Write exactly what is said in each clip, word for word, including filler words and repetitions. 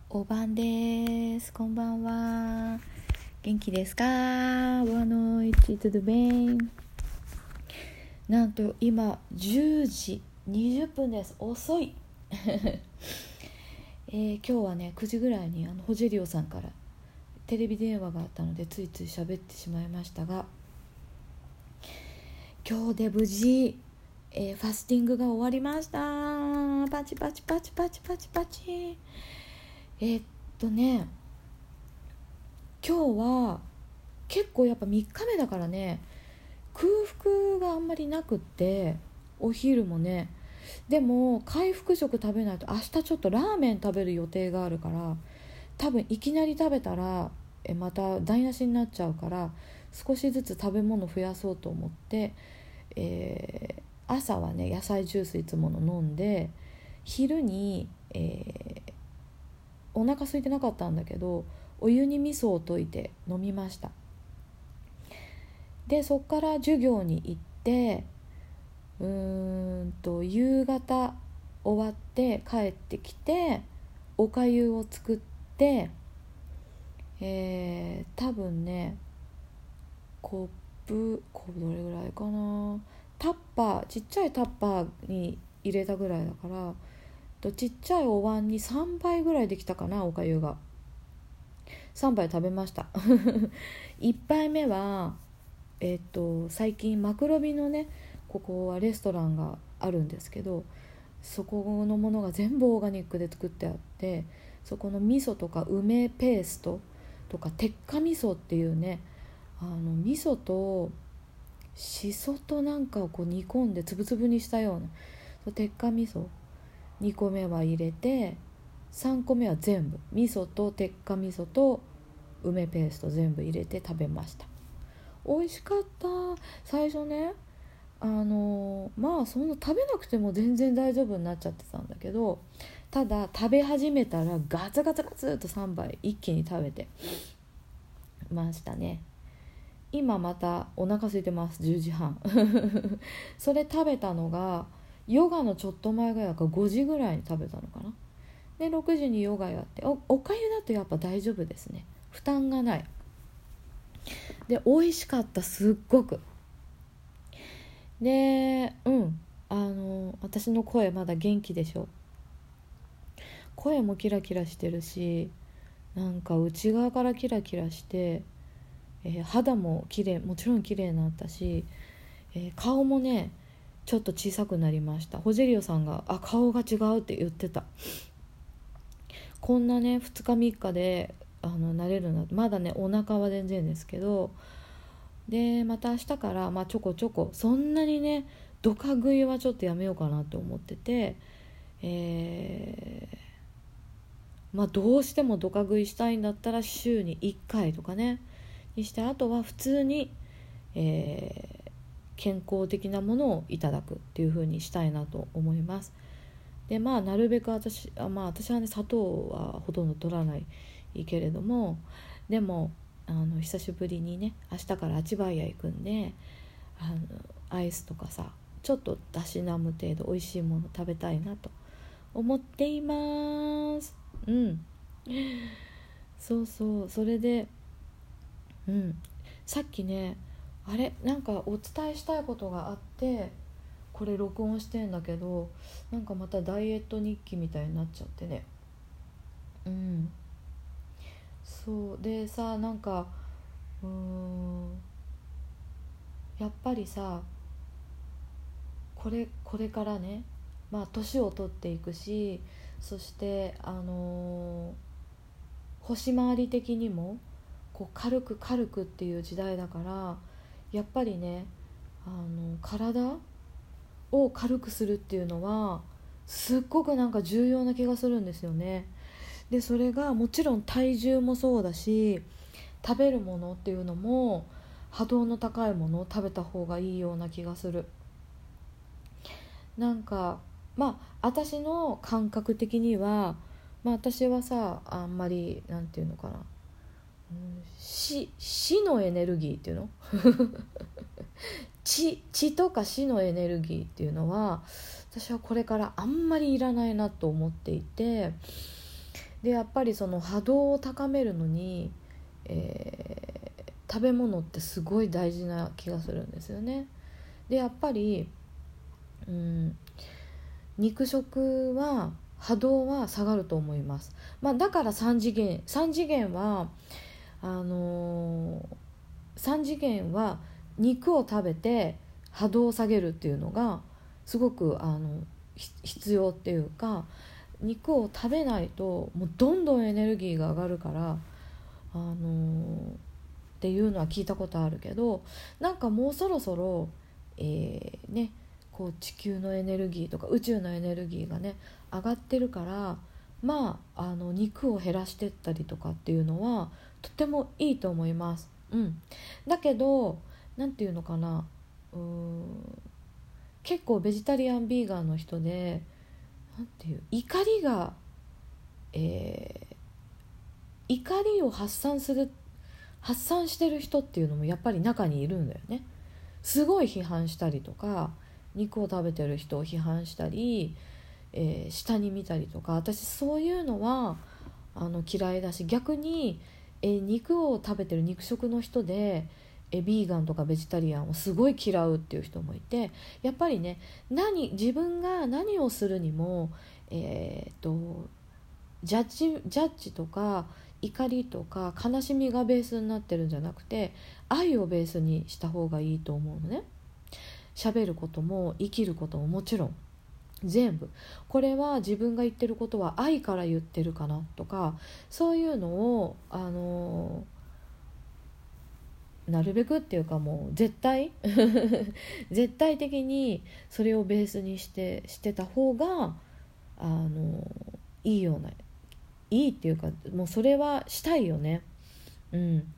おばんです。こんばんは。元気ですか？ Boa noite, tudo bem? なんと今じゅうじにじゅっぷんです。遅い、えー、今日はねくじぐらいにあのホジェリオさんからテレビ電話があったのでついつい喋ってしまいましたが、今日で無事、えー、ファスティングが終わりました。パチパチパチパチパチパチ。えー、っとね今日は結構やっぱみっかめだからね、空腹があんまりなくって、お昼もね、でも回復食食べないと明日ちょっとラーメン食べる予定があるから、多分いきなり食べたらえまた台無しになっちゃうから、少しずつ食べ物増やそうと思って、えー朝はね野菜ジュースいつもの飲んで、昼に、えーお腹空いてなかったんだけどお湯に味噌を溶いて飲みました。でそっから授業に行って、うーんと夕方終わって帰ってきておかゆを作って、えー、多分ねコップこれどれぐらいかな、タッパーちっちゃいタッパーに入れたぐらいだから、とちっちゃいお椀にさんばいぐらいできたかな。おかゆがさんばい食べましたいっぱいめはえっと最近マクロビのね、ここはレストランがあるんですけど、そこのものが全部オーガニックで作ってあって、そこの味噌とか梅ペーストとか鉄火味噌っていうね、あの味噌としそとなんかをこう煮込んでつぶつぶにしたような、そう鉄火味噌にこめは入れて、さんこめは全部味噌と鉄火味噌と梅ペースト全部入れて食べました。美味しかった。最初ね、あのまあそんな食べなくても全然大丈夫になっちゃってたんだけど、ただ食べ始めたらガツガツガツっとさんばい一気に食べてましたね。今またお腹空いてます。じゅうじはんそれ食べたのがヨガのちょっと前ぐらいかごじぐらいに食べたのかな。でろくじにヨガやって、 お, おかゆだとやっぱ大丈夫ですね。負担がない。で美味しかった、すっごく。でうんあの私の声まだ元気でしょ。声もキラキラしてるし、なんか内側からキラキラして、えー肌も綺麗、もちろん綺麗になったし、えー顔もねちょっと小さくなりました。ホジェリオさんがあ顔が違うって言ってた。こんなねふつかみっかであの慣れるのまだね、お腹は全然ですけど、でまた明日から、まあ、ちょこちょこ、そんなにねドカ食いはちょっとやめようかなと思ってて、えー、まあどうしてもドカ食いしたいんだったら週にいっかいとかねにして、あとは普通に、えー、健康的なものをいただくっていう風にしたいなと思います。でまあなるべく私あ、まあ、私はね砂糖はほとんど取らないけれども、でもあの久しぶりにね明日からあちばい屋行くんで、あのアイスとかさ、ちょっとたしなむ程度美味しいもの食べたいなと思っています。うんそうそう、それでうんさっきねあれなんかお伝えしたいことがあって、これ録音してんだけど、なんかまたダイエット日記みたいになっちゃってね。うんそうでさ、なんかうーんやっぱりさ、これこれからね、まあ年を取っていくし、そしてあのー星回り的にもこう軽く軽くっていう時代だから、やっぱりねあの体を軽くするっていうのはすっごくなんか重要な気がするんですよね。でそれがもちろん体重もそうだし、食べるものっていうのも波動の高いものを食べた方がいいような気がする。なんかまあ私の感覚的には、まあ、私はさあんまりなんていうのかな、うん、死, 死のエネルギーっていうの血, 血とか死のエネルギーっていうのは私はこれからあんまりいらないなと思っていて、 でやっぱりその波動を高めるのに、えー、食べ物ってすごい大事な気がするんですよね。でやっぱり、うん、肉食は波動は下がると思います。まあ、だからさん次元さん次元はあのー、さん次元は肉を食べて波動を下げるっていうのがすごくあの必要っていうか、肉を食べないともうどんどんエネルギーが上がるから、あのー、っていうのは聞いたことあるけど、なんかもうそろそろ、えー、ねこう地球のエネルギーとか宇宙のエネルギーがね上がってるから、まあ、あの肉を減らしてったりとかっていうのはとてもいいと思います。うん、だけどなんていうのかな、うーん結構ベジタリアンビーガンの人でなんていう怒りが、えー、怒りを発散する発散してる人っていうのもやっぱり中にいるんだよね。すごい批判したりとか、肉を食べてる人を批判したり、えー、下に見たりとか、私そういうのはあの嫌いだし、逆に、えー、肉を食べてる肉食の人で、えー、ビーガンとかベジタリアンをすごい嫌うっていう人もいて、やっぱりね何自分が何をするにも、えー、っとジャッジ、ジャッジとか怒りとか悲しみがベースになってるんじゃなくて、愛をベースにした方がいいと思うのね。喋ることも生きることももちろん全部、これは自分が言ってることは愛から言ってるかなとか、そういうのをあのなるべくっていうかもう絶対絶対的にそれをベースにしてしてた方があのいいようないいっていうか、もうそれはしたいよね。うん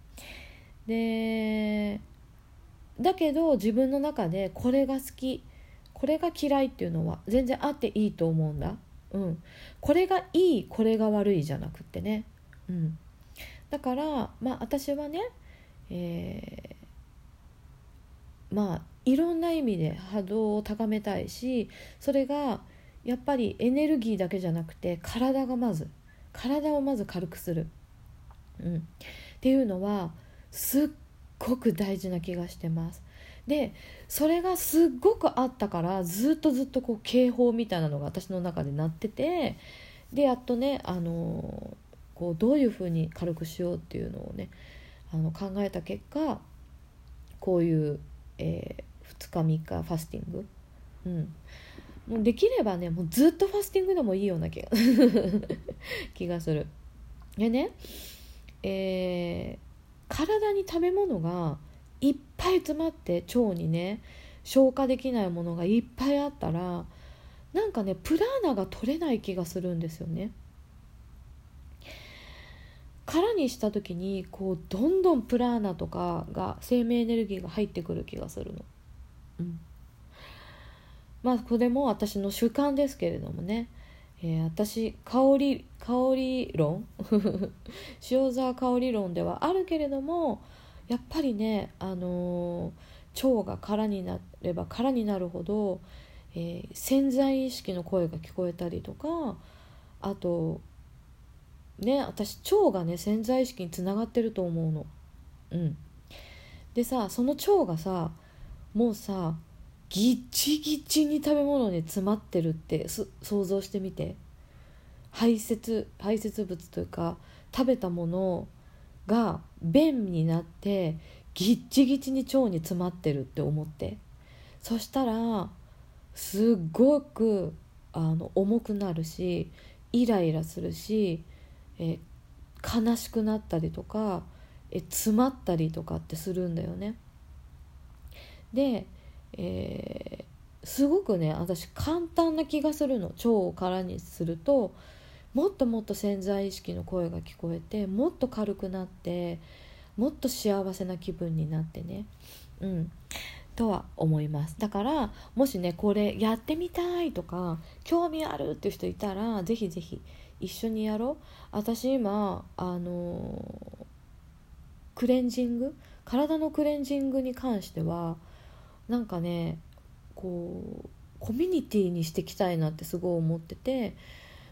でだけど自分の中でこれが好きこれが嫌いっていうのは全然あっていいと思うんだ。うん、これがいいこれが悪いじゃなくってね。うん、だからまあ私はね、えー、まあいろんな意味で波動を高めたいし、それがやっぱりエネルギーだけじゃなくて体がまず体をまず軽くする、うん、っていうのはすっごく大事な気がしてます。でそれがすっごくあったからずっとずっとこう警報みたいなのが私の中で鳴ってて、でやっとね、あのこうどういうふうに軽くしようっていうのをねあの考えた結果、こういう、えー、ふつかみっかファスティング、うん、もうできればねもうずっとファスティングでもいいような気が気がする。でね、えー、体に食べ物がいっぱい詰まって腸にね消化できないものがいっぱいあったら、なんかねプラーナが取れない気がするんですよね。空にした時にこうどんどんプラーナとかが生命エネルギーが入ってくる気がするの。うん、まあこれも私の主観ですけれどもね、えー、私香り香り論塩沢香り論ではあるけれども、やっぱりね、あのー、腸が空になれば空になるほど、えー、潜在意識の声が聞こえたりとか、あとね私腸がね潜在意識につながってると思うの。うんでさ、その腸がさもうさギッチギチに食べ物に詰まってるって想像してみて。排泄排泄物というか食べたものが便になってギッチギチに腸に詰まってるって思って、そしたらすっごくあの重くなるしイライラするし、え悲しくなったりとかえ詰まったりとかってするんだよね。で、えー、すごくね私簡単な気がするの。腸を空にするともっともっと潜在意識の声が聞こえて、もっと軽くなってもっと幸せな気分になってね、うんとは思います。だからもしねこれやってみたいとか興味あるっていう人いたらぜひぜひ一緒にやろう。私今あのクレンジング体のクレンジングに関してはなんかねこうコミュニティにしていきたいなってすごい思ってて、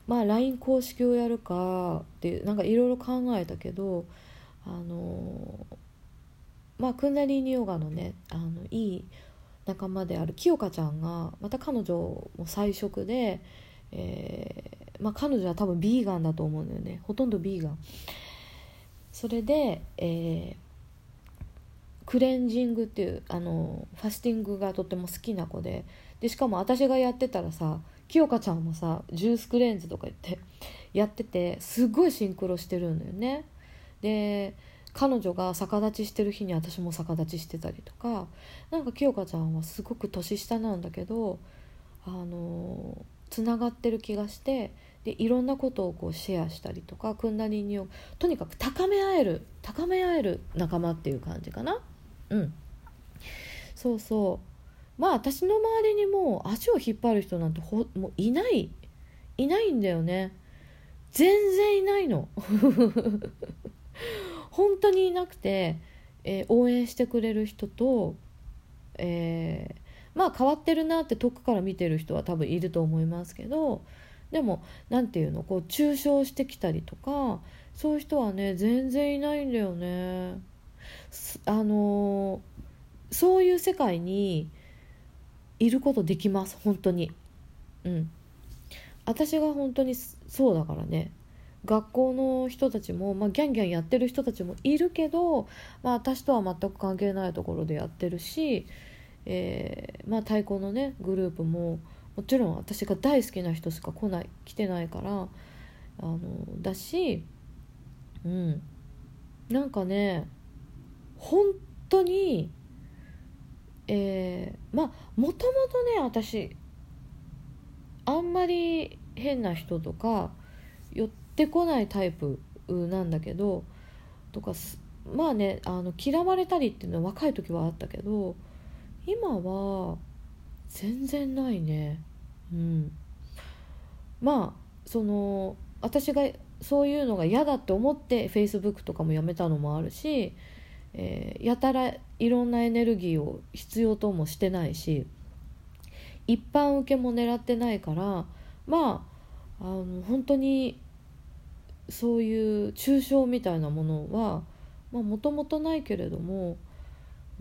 まあ ライン 公式をやるかっていうなんかいろいろ考えたけど、あのまあクンダリーニヨガのねあのいい仲間である清香ちゃんがまた彼女も菜食で、えーまあ、彼女は多分ビーガンだと思うんだよね、ほとんどビーガン。それで、えー、クレンジングっていうあのファスティングがとっても好きな子で、でしかも私がやってたらさ清香ちゃんもさジュースクレンズとか言ってやっててすごいシンクロしてるんだよね。で彼女が逆立ちしてる日に私も逆立ちしてたりとか、なんか清香ちゃんはすごく年下なんだけどあのつながってる気がして、でいろんなことをこうシェアしたりとかクンダリーニをとにかく高め合える高め合える仲間っていう感じかな。うんそうそう、まあ私の周りにもう足を引っ張る人なんてほもういないいないんだよね。全然いないの本当にいなくて、えー応援してくれる人と、えーまあ変わってるなって遠くから見てる人は多分いると思いますけど、でもなんていうのこう抽象してきたりとかそういう人はね全然いないんだよね。すあのーそういう世界にいることできます本当に。うん私が本当にそうだからね。学校の人たちも、まあ、ギャンギャンやってる人たちもいるけど、まあ、私とは全く関係ないところでやってるし、えーまあ、太鼓のねグループももちろん私が大好きな人しか来ない来てないからあのだし、うん、なんかね本当に、えー、まあもともとね私あんまり変な人とか寄ってこないタイプなんだけどとかまあねあの嫌われたりっていうのは若い時はあったけど今は全然ないね。うんまあその私がそういうのが嫌だって思って Facebook とかもやめたのもあるし、えーやたらいろんなエネルギーを必要ともしてないし一般受けも狙ってないから、まああの本当にそういう抽象みたいなものはもともとないけれども、うん、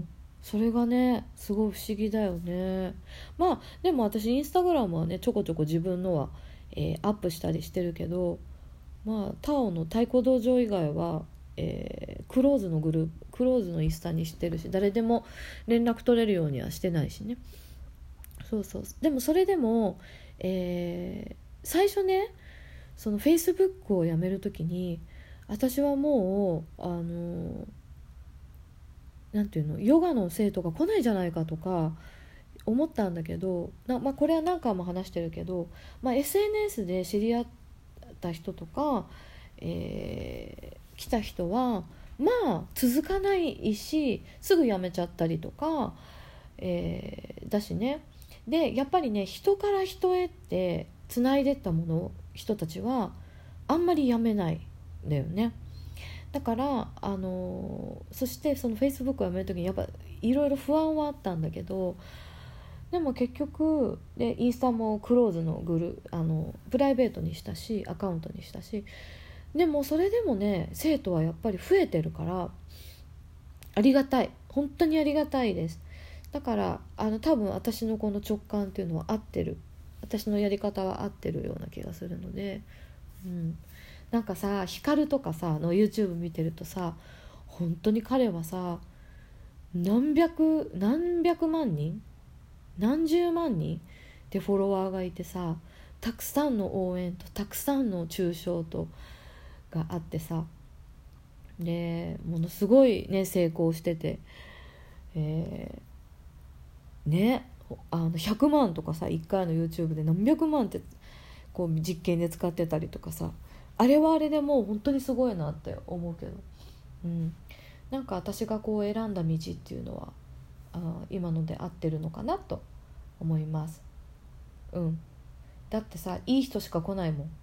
それがねすごい不思議だよね。まあでも私インスタグラムはねちょこちょこ自分のは、えーアップしたりしてるけど、まあタオの太鼓道場以外は、えークローズのグループクローズのインスタにしてるし誰でも連絡取れるようにはしてないしね。そうそうでもそれでも、えー最初ねそのフェイスブックをやめるときに私はもうあのなんていうのヨガの生徒が来ないんじゃないかとか思ったんだけどな、まあ、これは何回も話してるけど、まあ、エスエヌエス で知り合った人とか、えー来た人はまあ続かないしすぐ辞めちゃったりとか、えーだしね。でやっぱりね人から人へってつないでったもの人たちはあんまり辞めないんだよね。だからあのそしてその Facebook をやめる時にやっぱいろいろ不安はあったんだけど、でも結局でインスタもクローズのグルあのプライベートにしたしアカウントにしたし、でもそれでもね生徒はやっぱり増えてるからありがたい本当にありがたいです。だからあの多分私のこの直感っていうのは合ってる、私のやり方は合ってるような気がするので、うん、なんかさヒカルとかさの YouTube 見てるとさ本当に彼はさ何百何百万人何十万人でフォロワーがいてさたくさんの応援とたくさんの中傷とがあってさ、でものすごいね成功してて、えー、ねあのひゃくまんとかさいっかいの YouTube で何百万ってこう実験で使ってたりとかさ、あれはあれでもう本当にすごいなって思うけど、うん、なんか私がこう選んだ道っていうのはあ今ので合ってるのかなと思います。うんだってさいい人しか来ないもん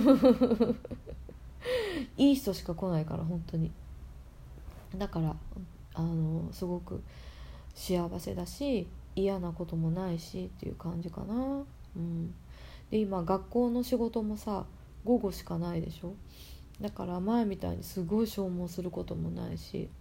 いい人しか来ないから本当に。だからあのすごく幸せだし嫌なこともないしっていう感じかな。うんで今学校の仕事もさ午後しかないでしょ。だから前みたいにすごい消耗することもないし、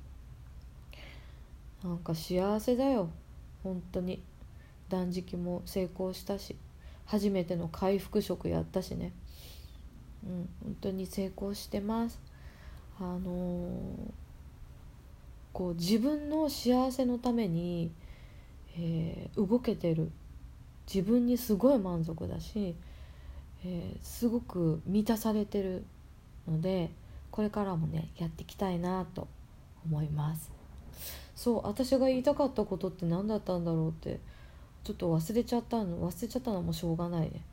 なんか幸せだよ本当に。断食も成功したし、初めての回復食やったしね。うん本当に成功してます。あのー、こう自分の幸せのために、えー、動けてる自分にすごい満足だし、えー、すごく満たされてるので、これからもねやっていきたいなと思います。そう私が言いたかったことって何だったんだろうってちょっと忘れちゃったの忘れちゃったのもしょうがないね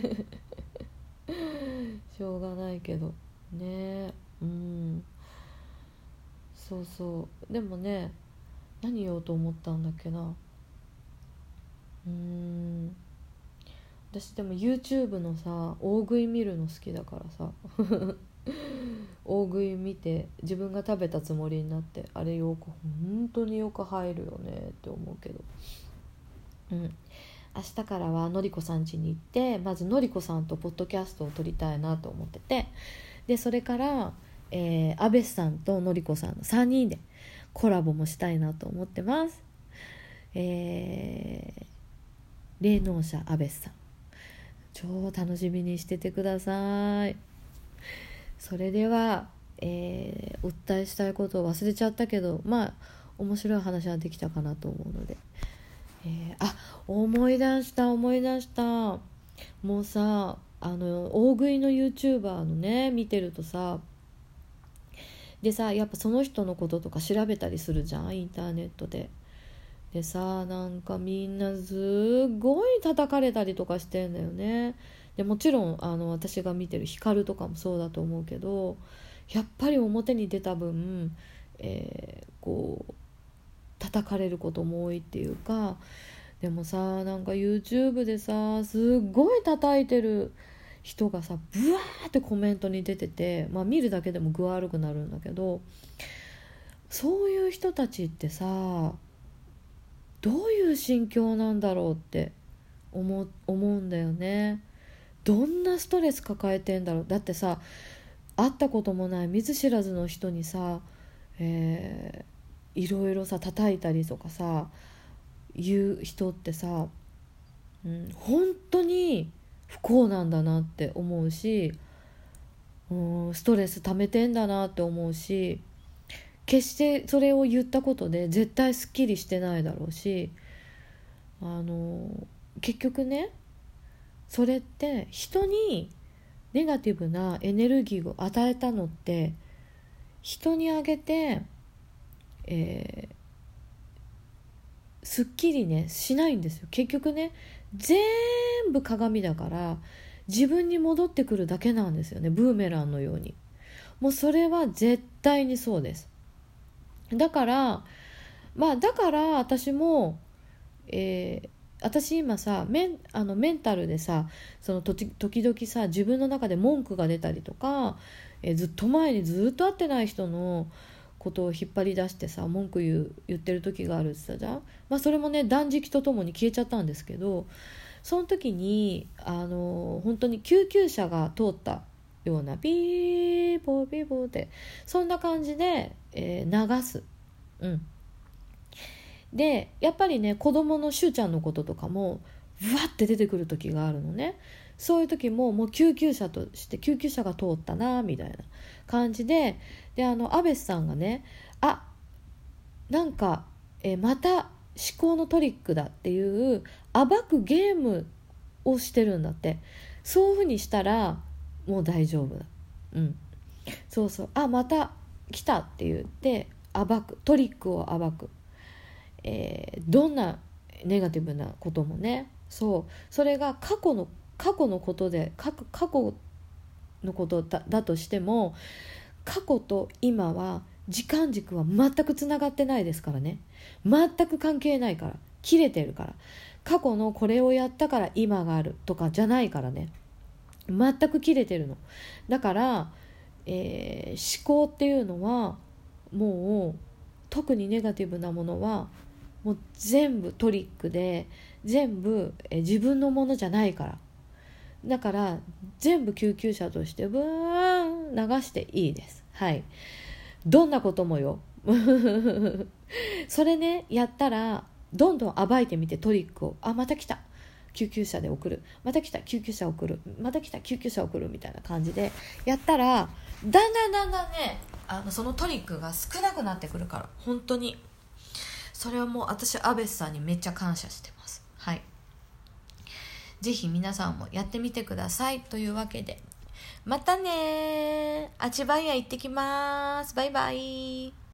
しょうがないけどね。うんそうそうでもね、何言おうと思ったんだっけな。うーん私でも YouTube のさ大食い見るの好きだからさ大食い見て自分が食べたつもりになって、あれよく本当によく入るよねって思うけど、うん明日からはのりこさん家に行って、まずのりこさんとポッドキャストを撮りたいなと思ってて、でそれから、えー、アベスさんとのりこさんのさんにんでコラボもしたいなと思ってます。えー、霊能者アベスさん超楽しみにしててください。それでは、えー、お伝えしたいことを忘れちゃったけど、まあ面白い話はできたかなと思うので、えー、あ思い出した思い出したもうさあの大食いの YouTuber のね見てるとさ、でさやっぱその人のこととか調べたりするじゃんインターネットで。でさなんかみんなすごい叩かれたりとかしてんだよね。でもちろんあの私が見てるヒカルとかもそうだと思うけど、やっぱり表に出た分、えー、こう叩かれることも多いっていうか、でもさなんか YouTube でさすごい叩いてる人がさブワーってコメントに出てて、まあ見るだけでも具悪くなるんだけど、そういう人たちってさどういう心境なんだろうって思う、思うんだよね。どんなストレス抱えてんだろう。だってさ会ったこともない見ず知らずの人にさ、えー、いろいろさ叩いたりとかさ言う人ってさ、うん、本当に不幸なんだなって思うし、うん、ストレス溜めてんだなって思うし、決してそれを言ったことで絶対すっきりしてないだろうし、あの結局ねそれって人にネガティブなエネルギーを与えたのって人にあげて、えー、すっきりねしないんですよ。結局ね全部鏡だから自分に戻ってくるだけなんですよね、ブーメランのように。もうそれは絶対にそうです。だからまあだから私も、えー、私今さメン、あのメンタルでさその時々さ自分の中で文句が出たりとか、えー、ずっと前にずっと会ってない人のことを引っ張り出してさ文句言う言ってる時があるって言ったじゃん。まあそれもね断食とともに消えちゃったんですけど、その時にあの本当に救急車が通ったようなピーポーピーポーってそんな感じで、えー、流す。うんでやっぱりね子供のしゅうちゃんのこととかもブワッて出てくる時があるのね。そういう時ももう救急車として救急車が通ったなみたいな感じで、であの安倍さんがねあなんかえまた思考のトリックだっていう暴くゲームをしてるんだって。そういう風にしたらもう大丈夫だ。うんそうそうあまた来たって言って暴くトリックを暴く、えー、どんなネガティブなこともね、そうそれが過去の過去のことで過去過去のことだ、だとしても過去と今は時間軸は全くつながってないですからね。全く関係ないから、切れてるから。過去のこれをやったから今があるとかじゃないからね、全く切れてるの。だから、えー、思考っていうのはもう特にネガティブなものはもう全部トリックで全部、えー、自分のものじゃないから。 だから全部救急車としてブーン流していいです。はい、どんなこともよそれねやったらどんどん暴いてみて、トリックを。あ、また来た、救急車で送る、また来た救急車送る、また来た救急車送るみたいな感じでやったら、だんだんだんだんね、あのそのトリックが少なくなってくるから、本当にそれはもう私アベスさんにめっちゃ感謝してます。はい、ぜひ皆さんもやってみてください。というわけでまたね、あちばん屋行ってきます。バイバイ。